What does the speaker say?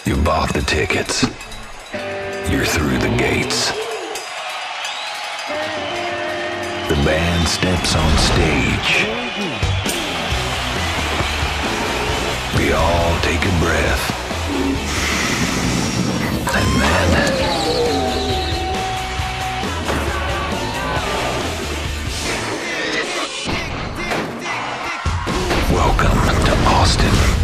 You bought the tickets. You're through the gates. The band steps on stage. We all take a breath. And then welcome to Austin.